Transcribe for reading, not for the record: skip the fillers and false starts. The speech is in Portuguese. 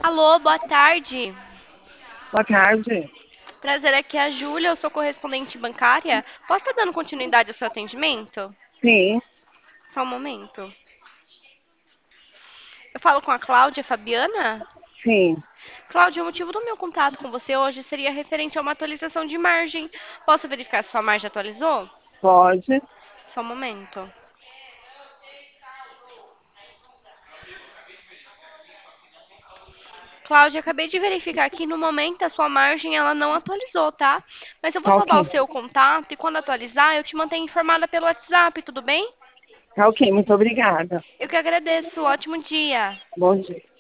Alô, boa tarde. Boa tarde. Prazer, aqui é a Júlia, eu sou correspondente bancária. Posso estar dando continuidade ao seu atendimento? Sim, Só um momento. Eu falo com a Cláudia Fabiana? sim, Cláudia, o motivo do meu contato com você hoje seria referente a uma atualização de margem. Posso verificar se sua margem atualizou? pode. Só um momento. Cláudia, acabei de verificar aqui, no momento a sua margem ela não atualizou, tá? Mas eu vou Tá salvar o ok. seu contato e quando atualizar eu te mantenho informada pelo WhatsApp, tudo bem? Tá ok, muito obrigada. Eu que agradeço, ótimo dia. Bom dia.